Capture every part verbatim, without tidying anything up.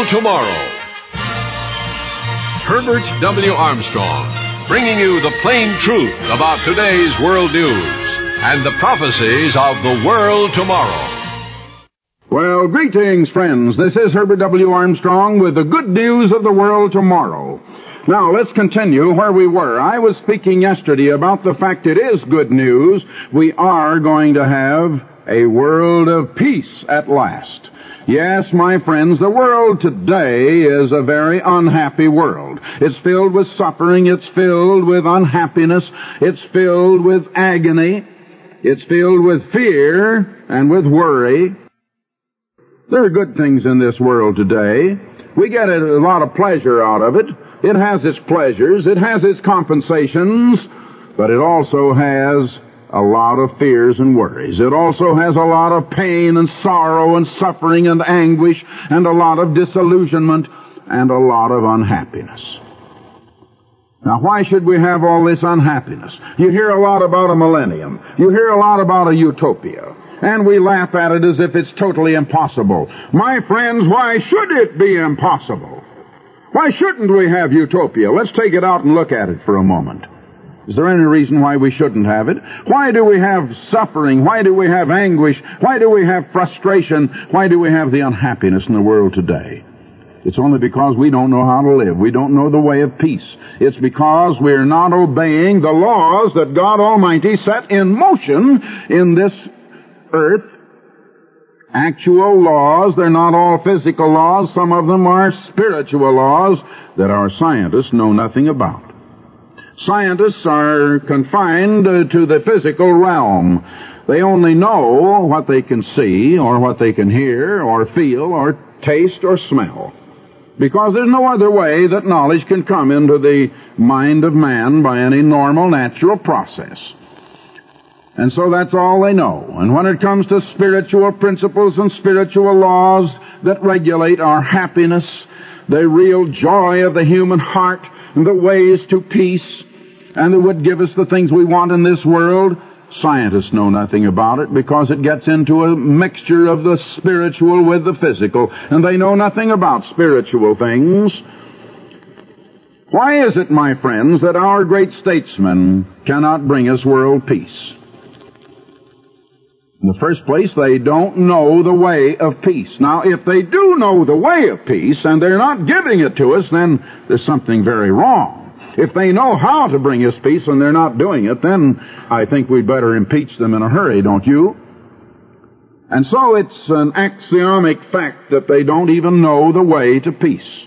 tomorrow. Herbert W. Armstrong, bringing you the plain truth about today's world news and the prophecies of the world tomorrow. Well, greetings, friends. This is Herbert W. Armstrong with the good news of the world tomorrow. Now, let's continue where we were. I was speaking yesterday about the fact it is good news. We are going to have a world of peace at last. Yes, my friends, the world today is a very unhappy world. It's filled with suffering. It's filled with unhappiness. It's filled with agony. It's filled with fear and with worry. There are good things in this world today. We get a lot of pleasure out of it. It has its pleasures. It has its compensations. But it also has a lot of fears and worries. It also has a lot of pain and sorrow and suffering and anguish and a lot of disillusionment and a lot of unhappiness. Now, why should we have all this unhappiness? You hear a lot about a millennium. You hear a lot about a utopia. And we laugh at it as if it's totally impossible. My friends, why should it be impossible? Why shouldn't we have utopia? Let's take it out and look at it for a moment. Is there any reason why we shouldn't have it? Why do we have suffering? Why do we have anguish? Why do we have frustration? Why do we have the unhappiness in the world today? It's only because we don't know how to live. We don't know the way of peace. It's because we're not obeying the laws that God Almighty set in motion in this earth. Actual laws. They're not all physical laws. Some of them are spiritual laws that our scientists know nothing about. Scientists are confined uh, to the physical realm. They only know what they can see or what they can hear or feel or taste or smell. Because there's no other way that knowledge can come into the mind of man by any normal, natural process. And so that's all they know. And when it comes to spiritual principles and spiritual laws that regulate our happiness, the real joy of the human heart, and the ways to peace, and that would give us the things we want in this world, scientists know nothing about it because it gets into a mixture of the spiritual with the physical, and they know nothing about spiritual things. Why is it, my friends, that our great statesmen cannot bring us world peace? In the first place, they don't know the way of peace. Now, if they do know the way of peace, and they're not giving it to us, then there's something very wrong. If they know how to bring us peace and they're not doing it, then I think we'd better impeach them in a hurry, don't you? And so it's an axiomatic fact that they don't even know the way to peace.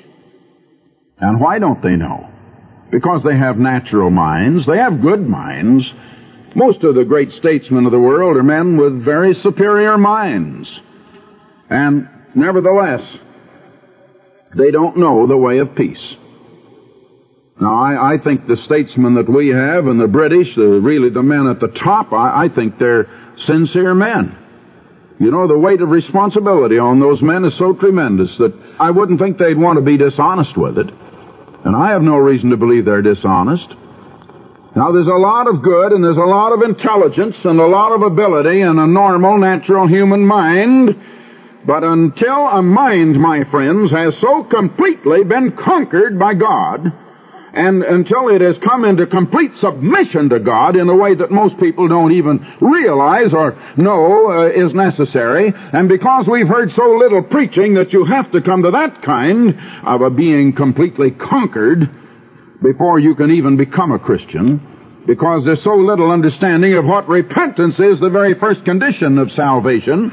And why don't they know? Because they have natural minds. They have good minds. Most of the great statesmen of the world are men with very superior minds. And nevertheless, they don't know the way of peace. Now, I, I think the statesmen that we have and the British, the, really the men at the top, I, I think they're sincere men. You know, the weight of responsibility on those men is so tremendous that I wouldn't think they'd want to be dishonest with it. And I have no reason to believe they're dishonest. Now, there's a lot of good and there's a lot of intelligence and a lot of ability in a normal, natural human mind. But until a mind, my friends, has so completely been conquered by God, and until it has come into complete submission to God in a way that most people don't even realize or know uh, is necessary, and because we've heard so little preaching that you have to come to that kind of a being completely conquered before you can even become a Christian, because there's so little understanding of what repentance is, the very first condition of salvation.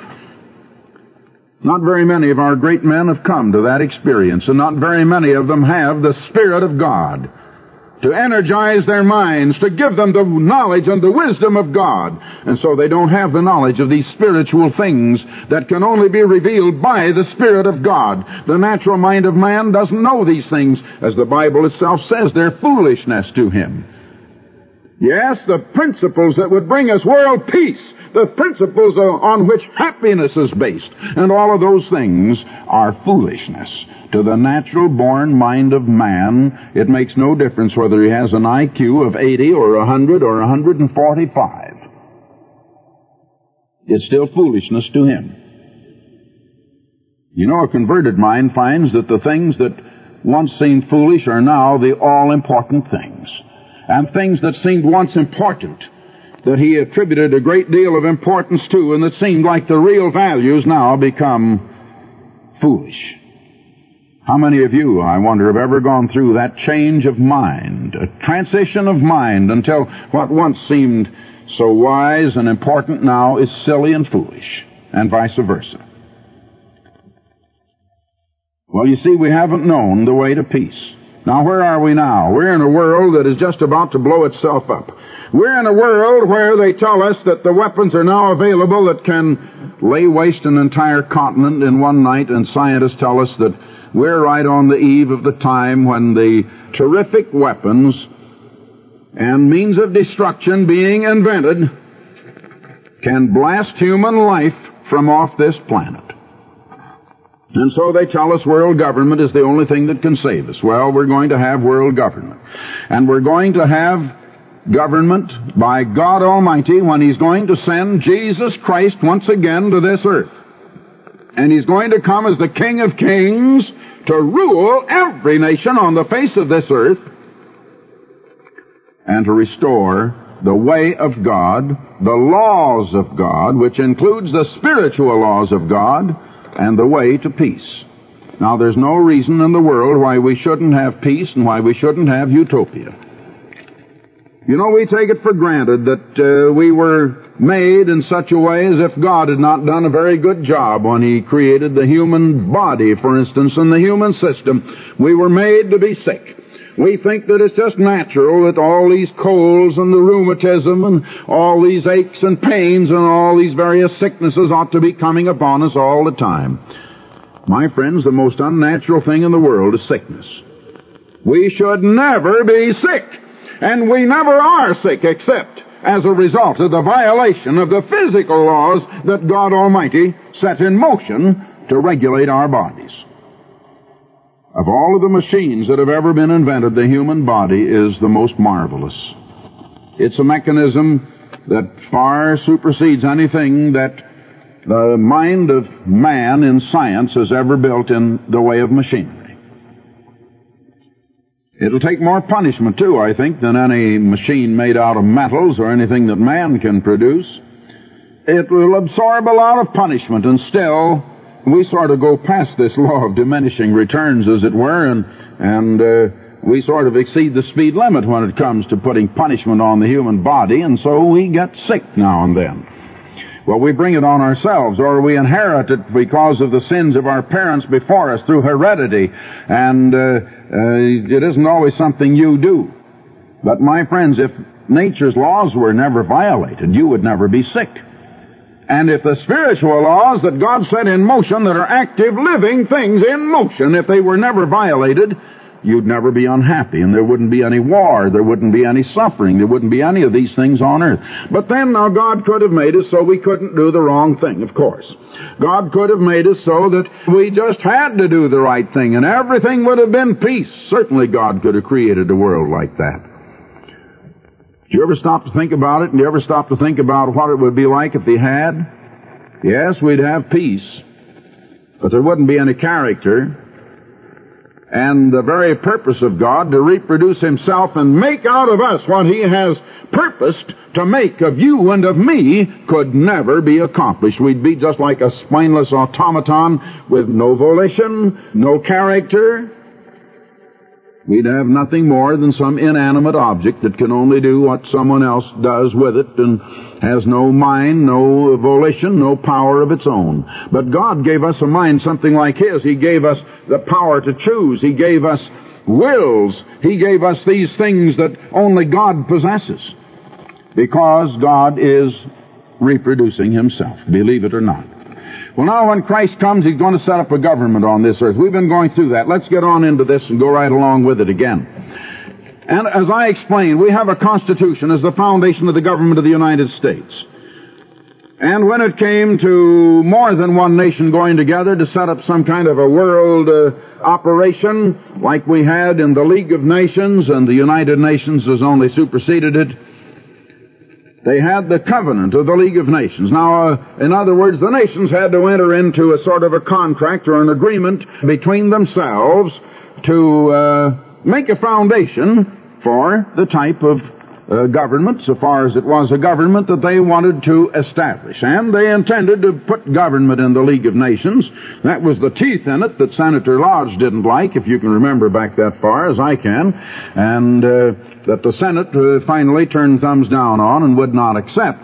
Not very many of our great men have come to that experience, and not very many of them have the Spirit of God to energize their minds, to give them the knowledge and the wisdom of God. And so they don't have the knowledge of these spiritual things that can only be revealed by the Spirit of God. The natural mind of man doesn't know these things. As the Bible itself says, they're foolishness to him. Yes, the principles that would bring us world peace, the principles on which happiness is based, and all of those things are foolishness. To the natural-born mind of man, it makes no difference whether he has an I Q of eighty or one hundred or one hundred forty-five. It's still foolishness to him. You know, a converted mind finds that the things that once seemed foolish are now the all-important things. And things that seemed once important, that he attributed a great deal of importance to and that seemed like the real values, now become foolish. How many of you, I wonder, have ever gone through that change of mind, a transition of mind, until what once seemed so wise and important now is silly and foolish, and vice versa? Well, you see, we haven't known the way to peace. Now, where are we now? We're in a world that is just about to blow itself up. We're in a world where they tell us that the weapons are now available that can lay waste an entire continent in one night, and scientists tell us that we're right on the eve of the time when the terrific weapons and means of destruction being invented can blast human life from off this planet. And so they tell us world government is the only thing that can save us. Well, we're going to have world government. And we're going to have government by God Almighty when He's going to send Jesus Christ once again to this earth. And He's going to come as the King of Kings to rule every nation on the face of this earth and to restore the way of God, the laws of God, which includes the spiritual laws of God, and the way to peace. Now, there's no reason in the world why we shouldn't have peace and why we shouldn't have utopia. You know, we take it for granted that uh, we were made in such a way as if God had not done a very good job when He created the human body, for instance, and the human system. We were made to be sick. We think that it's just natural that all these colds and the rheumatism and all these aches and pains and all these various sicknesses ought to be coming upon us all the time. My friends, the most unnatural thing in the world is sickness. We should never be sick. And we never are sick except as a result of the violation of the physical laws that God Almighty set in motion to regulate our bodies. Of all of the machines that have ever been invented, the human body is the most marvelous. It's a mechanism that far supersedes anything that the mind of man in science has ever built in the way of machinery. It'll take more punishment, too, I think, than any machine made out of metals or anything that man can produce. It will absorb a lot of punishment, and still we sort of go past this law of diminishing returns, as it were, and, and uh, we sort of exceed the speed limit when it comes to putting punishment on the human body, and so we get sick now and then. Well, we bring it on ourselves, or we inherit it because of the sins of our parents before us through heredity, and uh, uh, it isn't always something you do. But, my friends, if nature's laws were never violated, you would never be sick. And if the spiritual laws that God set in motion, that are active, living things in motion, if they were never violated, you'd never be unhappy, and there wouldn't be any war, there wouldn't be any suffering, there wouldn't be any of these things on earth. But then, now, God could have made us so we couldn't do the wrong thing, of course. God could have made us so that we just had to do the right thing, and everything would have been peace. Certainly God could have created a world like that. Did you ever stop to think about it? And you ever stop to think about what it would be like if He had? Yes, we'd have peace, but there wouldn't be any character. And the very purpose of God to reproduce Himself and make out of us what He has purposed to make of you and of me could never be accomplished. We'd be just like a spineless automaton with no volition, no character. We'd have nothing more than some inanimate object that can only do what someone else does with it and has no mind, no volition, no power of its own. But God gave us a mind something like His. He gave us the power to choose. He gave us wills. He gave us these things that only God possesses, because God is reproducing Himself, believe it or not. Well, now when Christ comes, He's going to set up a government on this earth. We've been going through that. Let's get on into this and go right along with it again. And as I explained, we have a Constitution as the foundation of the government of the United States. And when it came to more than one nation going together to set up some kind of a world uh, operation, like we had in the League of Nations, and the United Nations has only superseded it, They had the covenant of the League of Nations. Now, uh, in other words, the nations had to enter into a sort of a contract or an agreement between themselves to uh, make a foundation for the type of uh, government, so far as it was a government that they wanted to establish. And they intended to put government in the League of Nations. That was the teeth in it that Senator Lodge didn't like, if you can remember back that far, as I can, and uh, that the Senate uh, finally turned thumbs down on and would not accept.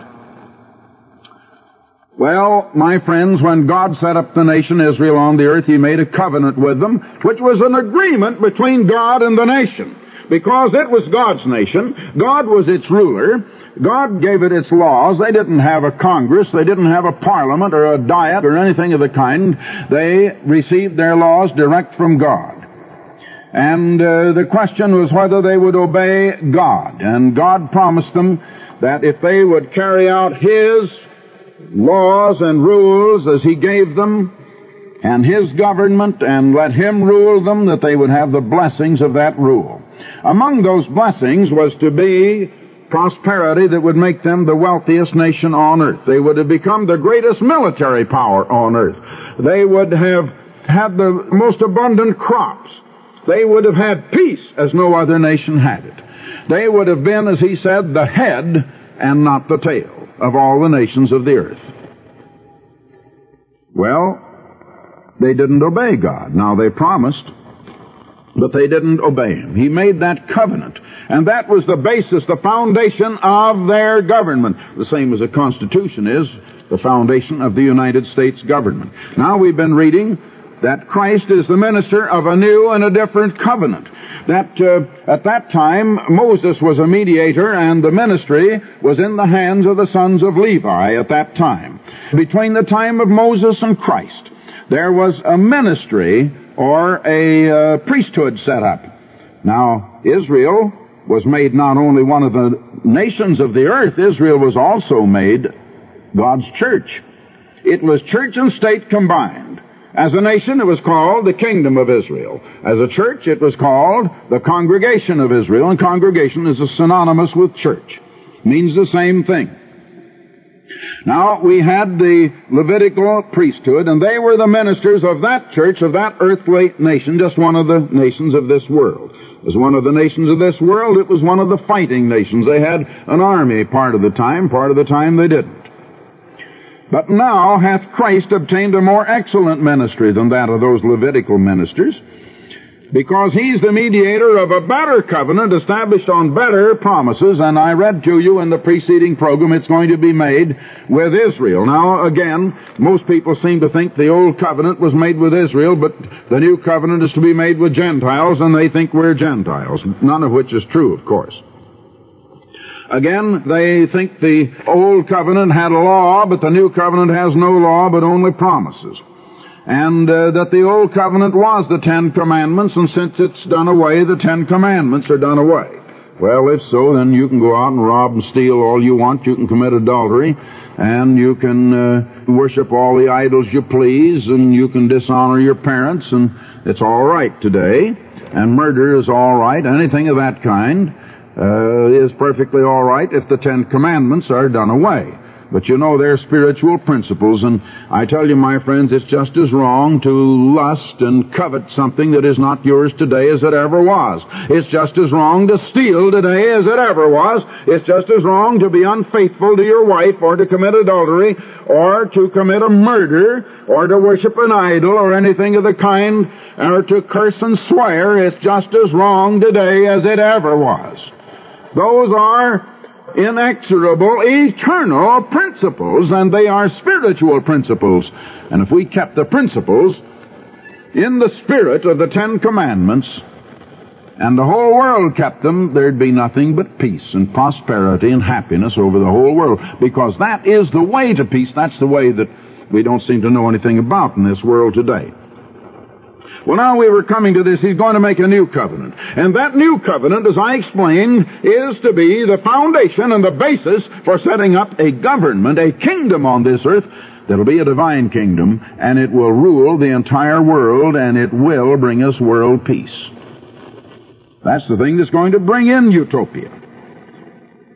Well, my friends, when God set up the nation Israel on the earth, He made a covenant with them, which was an agreement between God and the nation. Because it was God's nation, God was its ruler, God gave it its laws. They didn't have a Congress, they didn't have a parliament or a diet or anything of the kind. They received their laws direct from God. And uh, the question was whether they would obey God. And God promised them that if they would carry out His laws and rules as He gave them, and His government, and let Him rule them, that they would have the blessings of that rule. Among those blessings was to be prosperity that would make them the wealthiest nation on earth. They would have become the greatest military power on earth. They would have had the most abundant crops. They would have had peace as no other nation had it. They would have been, as He said, the head and not the tail of all the nations of the earth. Well, they didn't obey God. Now, they promised, but they didn't obey Him. He made that covenant, and that was the basis, the foundation of their government, the same as the Constitution is the foundation of the United States government. Now, we've been reading that Christ is the minister of a new and a different covenant. That uh, at that time, Moses was a mediator, and the ministry was in the hands of the sons of Levi at that time. Between the time of Moses and Christ, there was a ministry or a uh, priesthood set up. Now, Israel was made not only one of the nations of the earth, Israel was also made God's church. It was church and state combined. As a nation, it was called the Kingdom of Israel. As a church, it was called the Congregation of Israel, and congregation is synonymous with church. It means the same thing. Now, we had the Levitical priesthood, and they were the ministers of that church, of that earthly nation, just one of the nations of this world. As one of the nations of this world, it was one of the fighting nations. They had an army part of the time, part of the time they didn't. But now hath Christ obtained a more excellent ministry than that of those Levitical ministers, because He's the mediator of a better covenant established on better promises, and I read to you in the preceding program it's going to be made with Israel. Now, again, most people seem to think the old covenant was made with Israel, but the new covenant is to be made with Gentiles, and they think we're Gentiles, none of which is true, of course. Again, they think the old covenant had a law, but the new covenant has no law, but only promises. And uh, that the old covenant was the Ten Commandments, and since it's done away, the Ten Commandments are done away. Well, if so, then you can go out and rob and steal all you want, you can commit adultery, and you can uh, worship all the idols you please, and you can dishonor your parents, and it's all right today. And murder is all right, anything of that kind uh, is perfectly all right if the Ten Commandments are done away. But you know, they're spiritual principles, and I tell you, my friends, it's just as wrong to lust and covet something that is not yours today as it ever was. It's just as wrong to steal today as it ever was. It's just as wrong to be unfaithful to your wife, or to commit adultery, or to commit a murder, or to worship an idol, or anything of the kind, or to curse and swear. It's just as wrong today as it ever was. Those are inexorable, eternal principles, and they are spiritual principles. And if we kept the principles in the spirit of the Ten Commandments, and the whole world kept them, there'd be nothing but peace and prosperity and happiness over the whole world, because that is the way to peace. That's the way that we don't seem to know anything about in this world today. Well, now we were coming to this. He's going to make a new covenant. And that new covenant, as I explained, is to be the foundation and the basis for setting up a government, a kingdom on this earth that'll be a divine kingdom, and it will rule the entire world, and it will bring us world peace. That's the thing that's going to bring in utopia.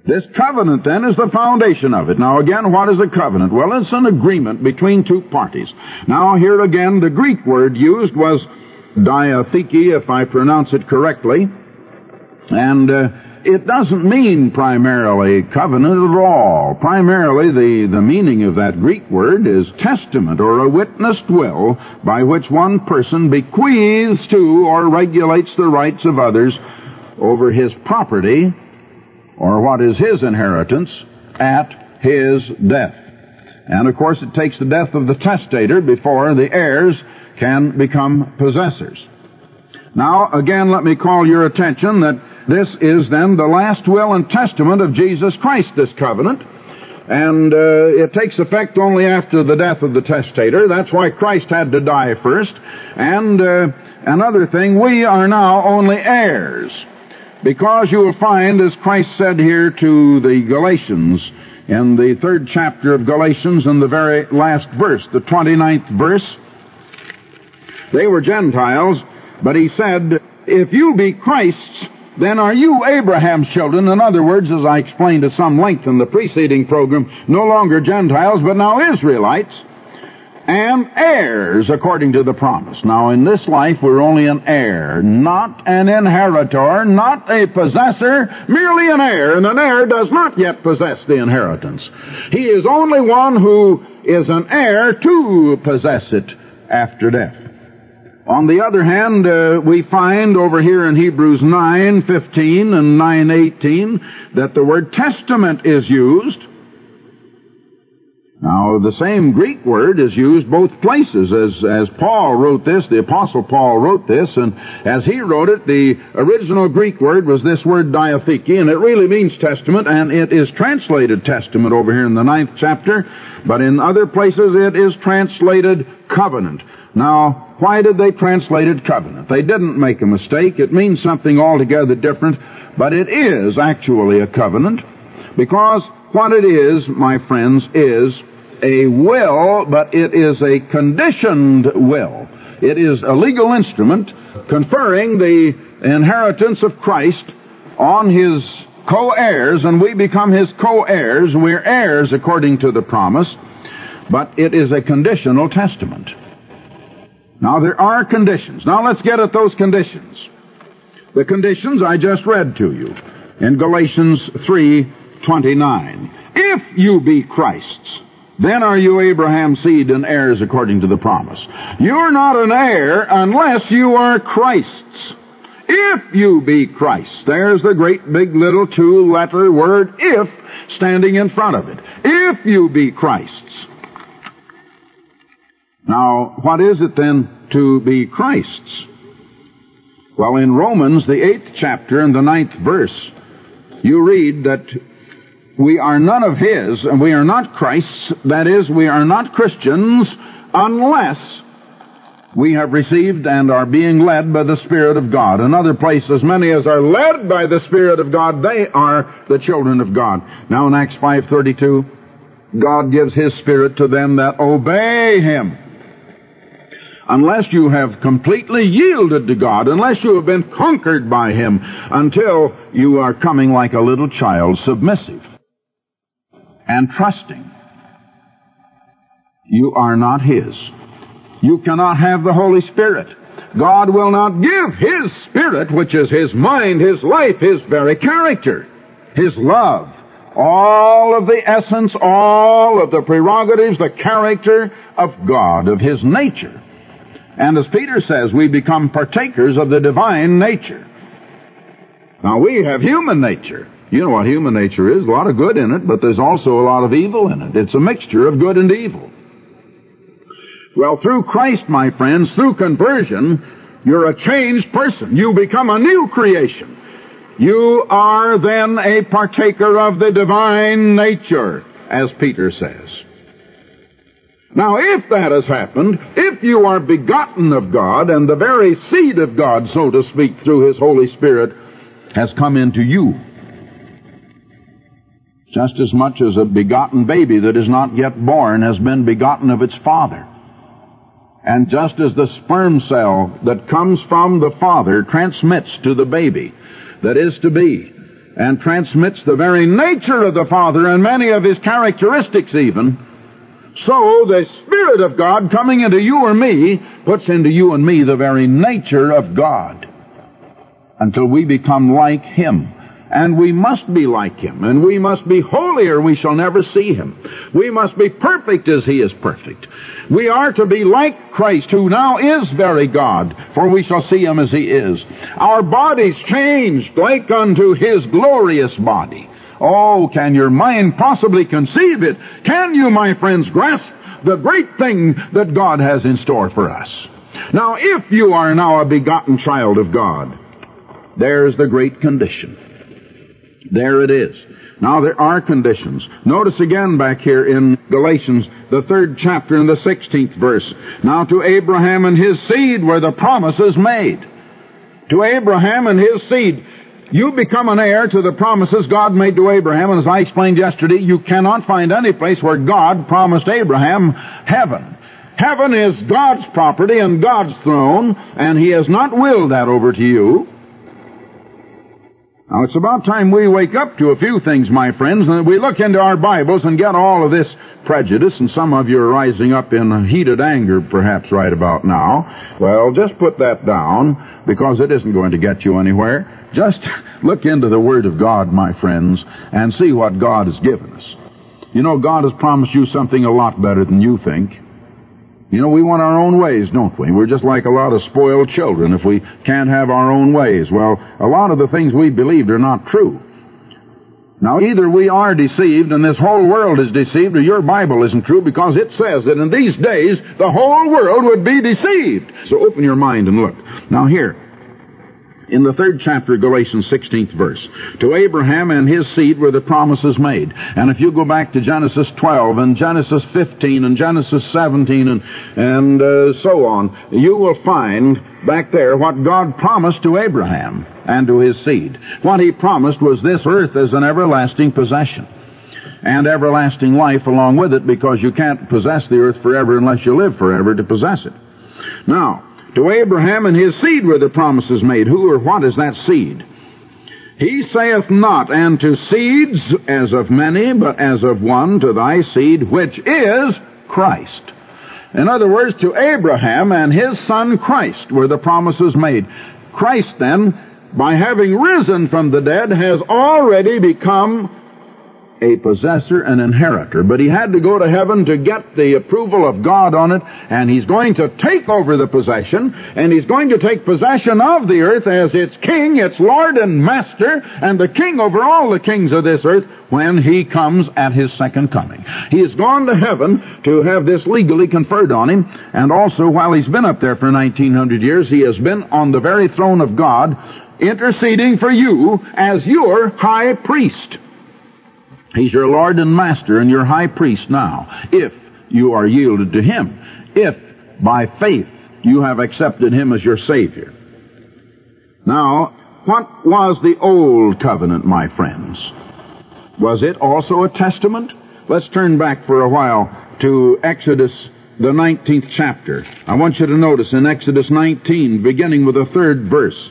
This covenant, then, is the foundation of it. Now, again, what is a covenant? Well, it's an agreement between two parties. Now, here again, the Greek word used was diatheke, if I pronounce it correctly. And uh, it doesn't mean primarily covenant at all. Primarily, the, the meaning of that Greek word is testament, or a witnessed will, by which one person bequeaths to or regulates the rights of others over his property, or what is his inheritance, at his death. And, of course, it takes the death of the testator before the heirs can become possessors. Now, again, let me call your attention that this is then the last will and testament of Jesus Christ, this covenant. And uh, it takes effect only after the death of the testator. That's why Christ had to die first. And uh, another thing, we are now only heirs. Because you will find, as Christ said here to the Galatians, in the third chapter of Galatians, in the very last verse, the twenty-ninth verse, they were Gentiles, but he said, if you be Christ's, then are you Abraham's children? In other words, as I explained at some length in the preceding program, no longer Gentiles, but now Israelites, and heirs according to the promise. Now, in this life, we're only an heir, not an inheritor, not a possessor, merely an heir. And an heir does not yet possess the inheritance. He is only one who is an heir to possess it after death. On the other hand, uh, we find over here in Hebrews nine fifteen and nine eighteen that the word testament is used. Now, the same Greek word is used both places. As, as Paul wrote this, the Apostle Paul wrote this, and as he wrote it, the original Greek word was this word diatheke, and it really means testament, and it is translated testament over here in the ninth chapter, but in other places it is translated covenant. Now, why did they translate it covenant? They didn't make a mistake. It means something altogether different, but it is actually a covenant, because what it is, my friends, is a will, but it is a conditioned will. It is a legal instrument conferring the inheritance of Christ on his co-heirs, and we become his co-heirs. We're heirs according to the promise, but it is a conditional testament. Now, there are conditions. Now, let's get at those conditions. The conditions I just read to you in Galatians three twenty-nine. If you be Christ's, then are you Abraham's seed and heirs according to the promise. You're not an heir unless you are Christ's. If you be Christ's. There's the great big little two-letter word if standing in front of it. If you be Christ's. Now, what is it then to be Christ's? Well, in Romans, the eighth chapter and the ninth verse, you read that we are none of his, and we are not Christ's. That is, we are not Christians unless we have received and are being led by the Spirit of God. In other places, many as are led by the Spirit of God, they are the children of God. Now in Acts five thirty-two, God gives his Spirit to them that obey him. Unless you have completely yielded to God, unless you have been conquered by him, until you are coming like a little child, submissive and trusting, you are not his. You cannot have the Holy Spirit. God will not give his Spirit, which is his mind, his life, his very character, his love, all of the essence, all of the prerogatives, the character of God, of his nature. And as Peter says, we become partakers of the divine nature. Now, we have human nature. You know what human nature is. A lot of good in it, but there's also a lot of evil in it. It's a mixture of good and evil. Well, through Christ, my friends, through conversion, you're a changed person. You become a new creation. You are then a partaker of the divine nature, as Peter says. Now, if that has happened, if you are begotten of God, and the very seed of God, so to speak, through his Holy Spirit, has come into you, just as much as a begotten baby that is not yet born has been begotten of its father. And just as the sperm cell that comes from the father transmits to the baby that is to be, and transmits the very nature of the Father and many of His characteristics even, so the Spirit of God coming into you or me puts into you and me the very nature of God until we become like Him. And we must be like Him, and we must be holy or we shall never see Him. We must be perfect as He is perfect. We are to be like Christ, who now is very God, for we shall see Him as He is. Our bodies changed like unto His glorious body. Oh, can your mind possibly conceive it? Can you, my friends, grasp the great thing that God has in store for us? Now, if you are now a begotten child of God, there's the great condition. There it is. Now there are conditions. Notice again back here in Galatians, the third chapter and the sixteenth verse. Now to Abraham and his seed were the promises made. To Abraham and his seed. You become an heir to the promises God made to Abraham, and as I explained yesterday, you cannot find any place where God promised Abraham heaven. Heaven is God's property and God's throne, and He has not willed that over to you. Now, it's about time we wake up to a few things, my friends, and we look into our Bibles and get all of this prejudice, and some of you are rising up in heated anger, perhaps, right about now. Well, just put that down, because it isn't going to get you anywhere. Just look into the Word of God, my friends, and see what God has given us. You know, God has promised you something a lot better than you think. You know, we want our own ways, don't we? We're just like a lot of spoiled children if we can't have our own ways. Well, a lot of the things we believed are not true. Now, either we are deceived and this whole world is deceived, or your Bible isn't true, because it says that in these days the whole world would be deceived. So open your mind and look. Now here, in the third chapter of Galatians, sixteenth verse, to Abraham and his seed were the promises made. And if you go back to Genesis twelve and Genesis fifteen and Genesis seventeen and, and uh, so on, you will find back there what God promised to Abraham and to his seed. What He promised was this earth as an everlasting possession, and everlasting life along with it, because you can't possess the earth forever unless you live forever to possess it. Now, to Abraham and his seed were the promises made. Who or what is that seed? He saith not, and to seeds as of many, but as of one, to thy seed, which is Christ. In other words, to Abraham and his son Christ were the promises made. Christ then, by having risen from the dead, has already become a possessor, an inheritor. But He had to go to heaven to get the approval of God on it, and He's going to take over the possession, and He's going to take possession of the earth as its king, its Lord and Master, and the king over all the kings of this earth when He comes at His second coming. He has gone to heaven to have this legally conferred on Him, and also while He's been up there for nineteen hundred years, He has been on the very throne of God, interceding for you as your high priest. He's your Lord and Master and your high priest now, if you are yielded to Him, if by faith you have accepted Him as your Savior. Now, what was the old covenant, my friends? Was it also a testament? Let's turn back for a while to Exodus, the nineteenth chapter. I want you to notice in Exodus nineteen, beginning with the third verse.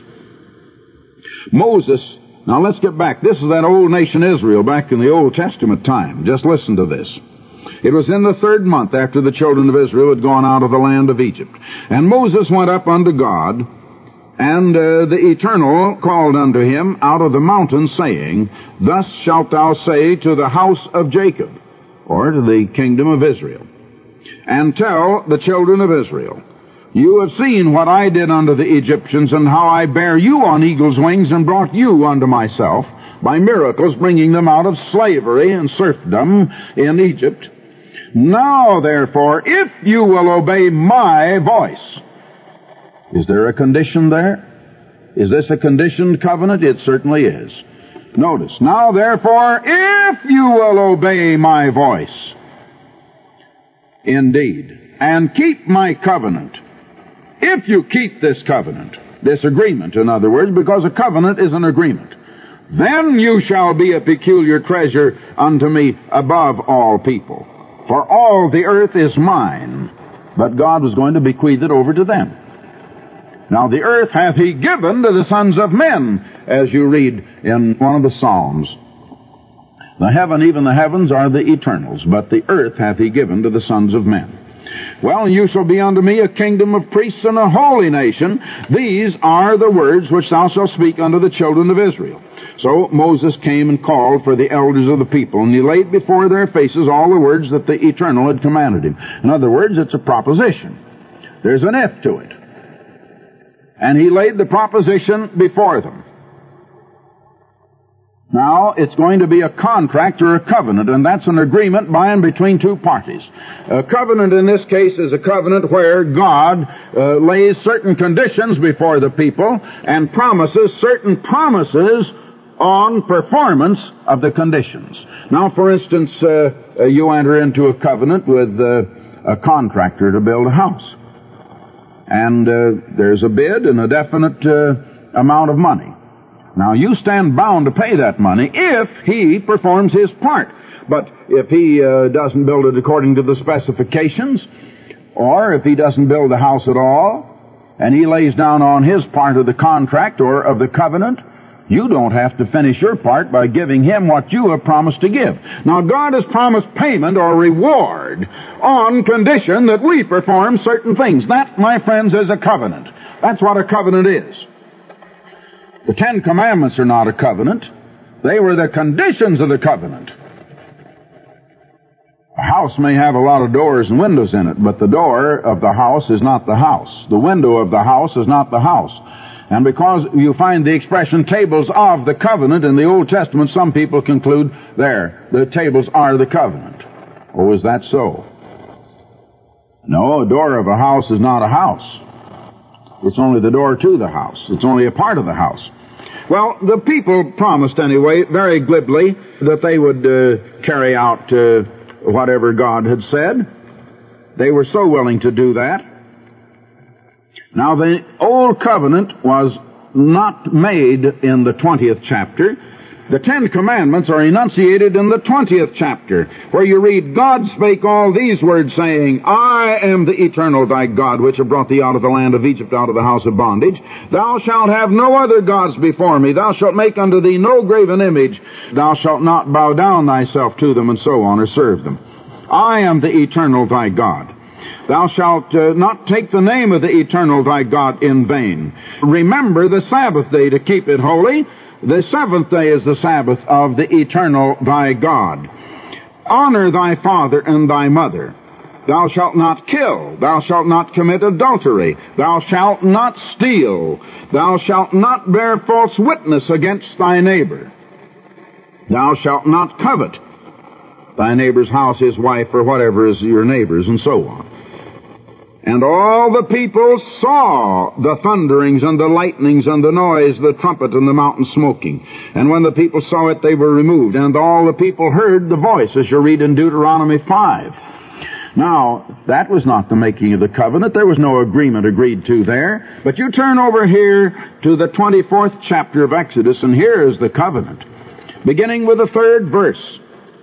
Moses, now let's get back. This is that old nation Israel back in the Old Testament time. Just listen to this. It was in the third month after the children of Israel had gone out of the land of Egypt. And Moses went up unto God, and uh, the Eternal called unto him out of the mountain, saying, Thus shalt thou say to the house of Jacob, or to the kingdom of Israel, and tell the children of Israel, You have seen what I did unto the Egyptians, and how I bare you on eagle's wings, and brought you unto myself, by miracles bringing them out of slavery and serfdom in Egypt. Now, therefore, if you will obey my voice. Is there a condition there? Is this a conditioned covenant? It certainly is. Notice, now, therefore, if you will obey my voice, indeed, and keep my covenant, if you keep this covenant, this agreement, in other words, because a covenant is an agreement, then you shall be a peculiar treasure unto me above all people. For all the earth is mine. But God was going to bequeath it over to them. Now the earth hath he given to the sons of men, as you read in one of the Psalms. The heaven, even the heavens, are the eternals, but the earth hath he given to the sons of men. Well, you shall be unto me a kingdom of priests and a holy nation. These are the words which thou shalt speak unto the children of Israel. So Moses came and called for the elders of the people, and he laid before their faces all the words that the Eternal had commanded him. In other words, it's a proposition. There's an if to it. And he laid the proposition before them. Now, it's going to be a contract or a covenant, and that's an agreement by and between two parties. A covenant in this case is a covenant where God uh, lays certain conditions before the people and promises certain promises on performance of the conditions. Now, for instance, uh, uh, you enter into a covenant with uh, a contractor to build a house. And uh, there's a bid and a definite uh, amount of money. Now, you stand bound to pay that money if he performs his part. But if he uh, doesn't build it according to the specifications, or if he doesn't build the house at all, and he lays down on his part of the contract or of the covenant, you don't have to finish your part by giving him what you have promised to give. Now, God has promised payment or reward on condition that we perform certain things. That, my friends, is a covenant. That's what a covenant is. The Ten Commandments are not a covenant. They were the conditions of the covenant. A house may have a lot of doors and windows in it, but the door of the house is not the house. The window of the house is not the house. And because you find the expression tables of the covenant in the Old Testament, some people conclude there, the tables are the covenant. Oh, is that so? No, a door of a house is not a house. It's only the door to the house. It's only a part of the house. Well, the people promised anyway, very glibly, that they would uh, carry out uh, whatever God had said. They were so willing to do that. Now, the Old Covenant was not made in the twentieth chapter. The Ten Commandments are enunciated in the twentieth chapter, where you read, God spake all these words, saying, I am the eternal thy God, which have brought thee out of the land of Egypt, out of the house of bondage. Thou shalt have no other gods before me. Thou shalt make unto thee no graven image. Thou shalt not bow down thyself to them, and so on, or serve them. I am the eternal thy God. Thou shalt uh, not take the name of the eternal thy God in vain. Remember the Sabbath day to keep it holy. The seventh day is the Sabbath of the eternal thy God. Honor thy father and thy mother. Thou shalt not kill. Thou shalt not commit adultery. Thou shalt not steal. Thou shalt not bear false witness against thy neighbor. Thou shalt not covet thy neighbor's house, his wife, or whatever is your neighbor's, and so on. And all the people saw the thunderings and the lightnings and the noise, the trumpet and the mountain smoking. And when the people saw it, they were removed. And all the people heard the voice, as you read in Deuteronomy five. Now, that was not the making of the covenant. There was no agreement agreed to there. But you turn over here to the twenty-fourth chapter of Exodus, and here is the covenant, beginning with the third verse.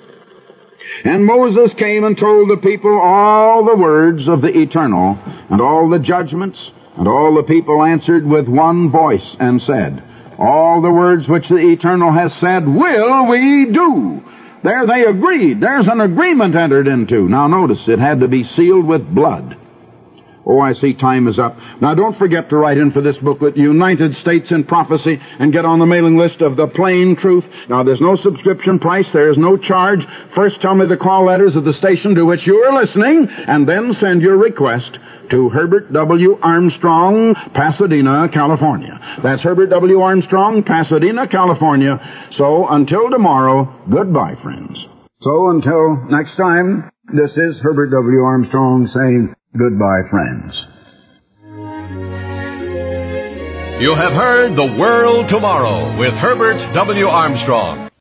And Moses came and told the people all the words of the Eternal, and all the judgments, and all the people answered with one voice, and said, all the words which the Eternal has said will we do. There they agreed. There's an agreement entered into. Now notice, it had to be sealed with blood. Oh, I see time is up. Now, don't forget to write in for this booklet, United States in Prophecy, and get on the mailing list of The Plain Truth. Now, there's no subscription price. There's no charge. First, tell me the call letters of the station to which you are listening, and then send your request to Herbert W. Armstrong, Pasadena, California. That's Herbert W. Armstrong, Pasadena, California. So, until tomorrow, goodbye, friends. So, until next time, this is Herbert W. Armstrong saying, goodbye, friends. You have heard The World Tomorrow with Herbert W. Armstrong.